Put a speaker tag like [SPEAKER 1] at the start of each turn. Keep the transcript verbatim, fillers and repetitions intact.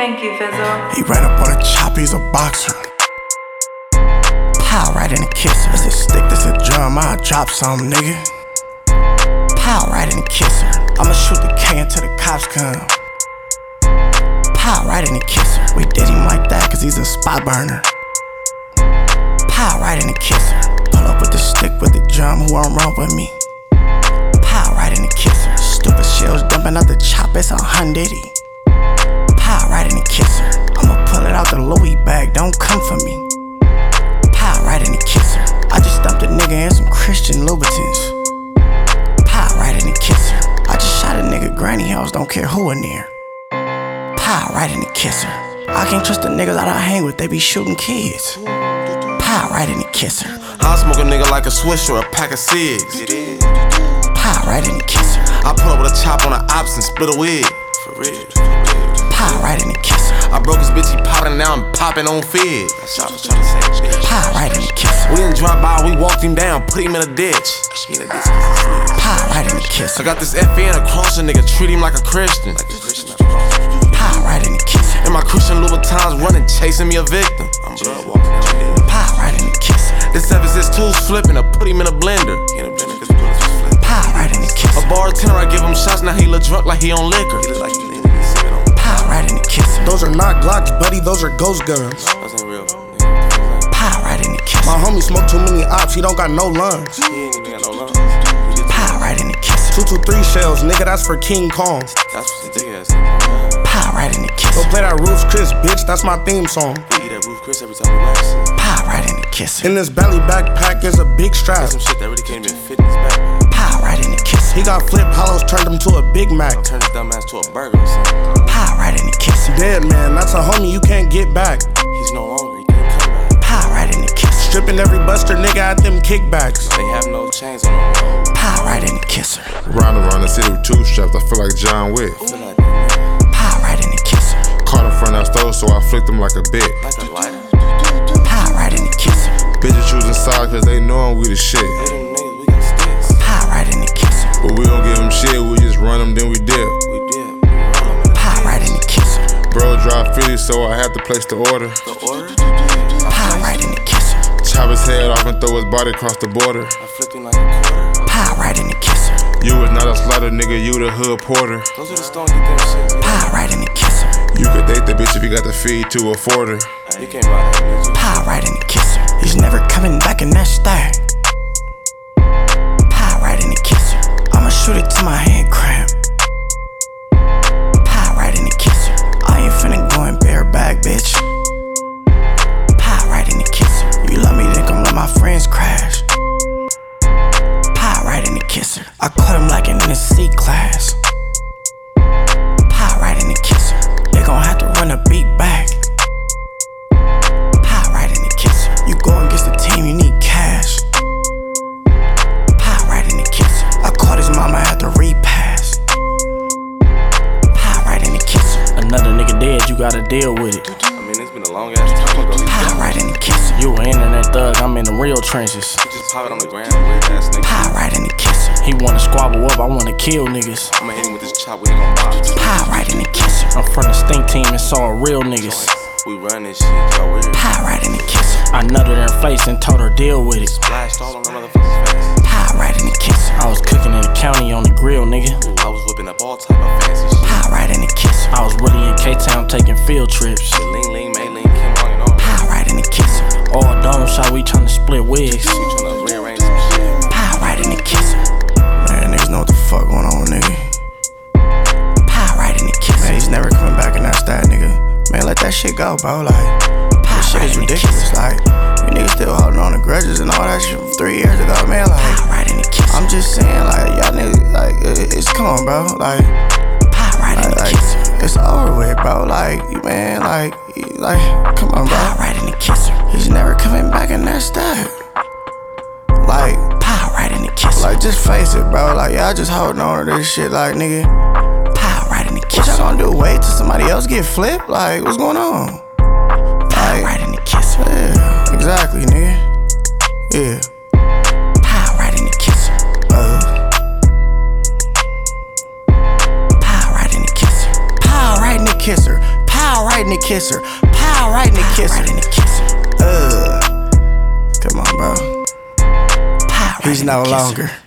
[SPEAKER 1] Thank you, Fizzle.
[SPEAKER 2] He ran up on a chop, he's a boxer. Pow, right in the kisser. It's a stick, that's a drum, I'll drop some, nigga. Pow, right in the kisser. I'ma shoot the K until the cops come. Pow, right in the kisser. We did him like that cause he's a spot burner. Pow, right in the kisser. Pull up with the stick with the drum, who won't run with me? Pow, right in the kisser. Stupid shells dumping out the chop, it's a hundred. Pow, right in the kisser. I'ma pull it out the Louis bag, don't come for me. Pow, right in the kisser. I just dumped a nigga in some Christian Louboutins. Pow, right in the kisser. I just shot a nigga granny house, don't care who in there. Pow, right in the kisser. I can't trust the niggas that I hang with, they be shooting kids. Pow, right in the kisser.
[SPEAKER 3] I smoke a nigga like a Swish or a pack of cigs.
[SPEAKER 2] Pow, right in the kisser.
[SPEAKER 3] I pull up with a chop on the ops and split a wig. For real.
[SPEAKER 2] Pow, right in the kisser.
[SPEAKER 3] I broke his bitch, he poppin', now I'm poppin' on Fed.
[SPEAKER 2] Pow, right in the kisser.
[SPEAKER 3] We didn't drop by, we walked him down, put him in a ditch.
[SPEAKER 2] Pow, right in the kisser.
[SPEAKER 3] I got this F N across a nigga, treat him like a Christian.
[SPEAKER 2] Pow, right in the kisser.
[SPEAKER 3] And my Christian Louboutins running, chasing me a victim. I'm blood walking.
[SPEAKER 2] Pow, right in the kisser.
[SPEAKER 3] This seven six two's flipping, I put him in a blender.
[SPEAKER 2] Pow, right in the kisser.
[SPEAKER 3] A bartender, I give him shots, now he look drunk like he on liquor.
[SPEAKER 2] Pow, right in the kisser.
[SPEAKER 4] Those are not Glocks, buddy, those are ghost guns.
[SPEAKER 3] Those ain't real.
[SPEAKER 2] Pow, right in the kisser.
[SPEAKER 4] My homie smoke too many ops, he don't got no lungs.
[SPEAKER 3] He ain't even got no lungs.
[SPEAKER 2] Pow, right in the kisser.
[SPEAKER 4] two two three shells, nigga, that's for King Kong.
[SPEAKER 3] That's what the dick ass.
[SPEAKER 2] Pow, right in the
[SPEAKER 4] Go
[SPEAKER 2] kisser.
[SPEAKER 4] play that Roof Chris, bitch, that's my theme song.
[SPEAKER 3] He eat that Roof Chris every time we wax it.
[SPEAKER 2] Pow, right in the kisser.
[SPEAKER 4] In this belly backpack is a big strap.
[SPEAKER 3] Some shit that really can't even fit in his back.
[SPEAKER 2] Pow, right in the kisser.
[SPEAKER 4] He got flip hollows, turned him to a Big Mac.
[SPEAKER 3] Turn his dumb ass to a burger or something.
[SPEAKER 2] Pow, right in the kisser.
[SPEAKER 4] Dead man, that's a homie you can't get back.
[SPEAKER 3] He's no longer, he can't come back.
[SPEAKER 2] Pow, right in the kisser.
[SPEAKER 4] Stripping every buster nigga at them kickbacks.
[SPEAKER 3] They have no chains on them.
[SPEAKER 2] Pow, right in the kisser.
[SPEAKER 5] Round around the city with two straps, I feel like John Wick.
[SPEAKER 3] Feel like that,
[SPEAKER 2] Pow, right in the kisser.
[SPEAKER 5] Caught in front of that stove, so I flicked them like a bit.
[SPEAKER 3] like a lighter.
[SPEAKER 2] Pow, right in the kisser.
[SPEAKER 5] Bitches choosing sides cause they knowin' we the shit.
[SPEAKER 3] They them niggas, we got sticks.
[SPEAKER 2] Pow, right in the kisser.
[SPEAKER 5] But we don't give them shit, we just run them, then we dip.
[SPEAKER 3] We did, we run them in the
[SPEAKER 2] Pow, right in the kisser.
[SPEAKER 5] Bro drive Philly, so I have to place the order.
[SPEAKER 3] The order,
[SPEAKER 2] Pow, right in the kisser.
[SPEAKER 5] Chop his head off and throw his body across the border.
[SPEAKER 3] I flipped him like a quarter.
[SPEAKER 2] Pow, right in the kisser.
[SPEAKER 5] You was not a slaughter nigga, you the hood porter.
[SPEAKER 3] Those are the stones get them shit.
[SPEAKER 2] Pow, right in the kisser.
[SPEAKER 5] You could date the bitch if you got the feed to afford her.
[SPEAKER 3] You can't buy that bitch.
[SPEAKER 2] Pow, right in the kisser. He's never coming back in that stack. Pow, right in the kisser. I'ma shoot it till my hand cramp. Pow, right in the kisser. I ain't finna go in bareback, bitch. Pow, right in the kisser. You love me, then come let my friends crash. Pow, right in the kisser. I caught him like in the C class. Pow, right in the kisser. They gon' have to run a beat back. Pow, right in the kisser. You go against the team, you need cash. Pow, right in the kisser. I caught his mama at the repass. Pow, right in the kisser.
[SPEAKER 6] Another nigga dead, you gotta deal with it.
[SPEAKER 3] I mean, it's been a long ass time ago.
[SPEAKER 2] Pow, right in the kisser.
[SPEAKER 6] You an internet thug, I'm in the real trenches.
[SPEAKER 3] He just pop it on the ground, weird ass nigga.
[SPEAKER 2] Pow, right in the kisser.
[SPEAKER 6] He wanna squabble up, I wanna kill niggas.
[SPEAKER 3] I'ma hit him with this chop, we ain't gon' box.
[SPEAKER 2] Pow, right in the kisser.
[SPEAKER 6] I'm from the stink team and saw real niggas.
[SPEAKER 3] We run this shit, y'all weird.
[SPEAKER 2] Pow, right in the kisser.
[SPEAKER 6] I nutted her face and told her deal with it.
[SPEAKER 3] Splashed all on the motherfucker's face.
[SPEAKER 2] Pow, right in the kisser.
[SPEAKER 6] I was cooking in the county on the grill, nigga.
[SPEAKER 3] I was whipping up all type of fancy shit.
[SPEAKER 2] Pow, right in the kisser.
[SPEAKER 6] I was really in K-Town taking field trips.
[SPEAKER 3] The Ling Ling, May Ling, Kim Wong and all.
[SPEAKER 2] Pow, right in the kisser.
[SPEAKER 6] All dome shot, we tryna split wigs.
[SPEAKER 3] We tryna rearrange some shit.
[SPEAKER 2] Pow, right in the kisser.
[SPEAKER 4] Man, niggas know what the fuck going on, nigga.
[SPEAKER 2] Pow, right in the kisser.
[SPEAKER 4] Man, he's never coming back in that stat, nigga. Man, let that shit go, bro. Like,
[SPEAKER 2] Pow,
[SPEAKER 4] this shit
[SPEAKER 2] right
[SPEAKER 4] is
[SPEAKER 2] in the
[SPEAKER 4] ridiculous.
[SPEAKER 2] kisser.
[SPEAKER 4] Like, you niggas still holding on to grudges and all that shit from three years ago, man. Like,
[SPEAKER 2] Pow, right in the kisser.
[SPEAKER 4] I'm just saying, like, y'all niggas, like, it, it's come on, bro. Like,
[SPEAKER 2] Pow, right in
[SPEAKER 4] like,
[SPEAKER 2] the
[SPEAKER 4] like,
[SPEAKER 2] kisser.
[SPEAKER 4] it's over with, bro. Like, you man, like, you- like, come on,
[SPEAKER 2] Pow,
[SPEAKER 4] bro.
[SPEAKER 2] right in the kisser.
[SPEAKER 4] He's never coming back in that stat. Like,
[SPEAKER 2] Pow, right in the kisser.
[SPEAKER 4] like, just face it, bro. Like, y'all just holding on to this shit, like, nigga.
[SPEAKER 2] Pow, right in the
[SPEAKER 4] What y'all
[SPEAKER 2] kisser.
[SPEAKER 4] gonna do? Wait till somebody else get flipped? Like, what's going on?
[SPEAKER 2] Pow, right in the kisser.
[SPEAKER 4] Yeah, exactly, nigga. Yeah.
[SPEAKER 2] Pow, right in the kisser.
[SPEAKER 4] Uh,
[SPEAKER 2] Pow, right in the kisser.
[SPEAKER 4] pow right in the kisser. Pow right
[SPEAKER 2] right in the kisser. Pow, right in the kisser. Right in the kisser. Uh, come on, bro. Pow, right He's no longer.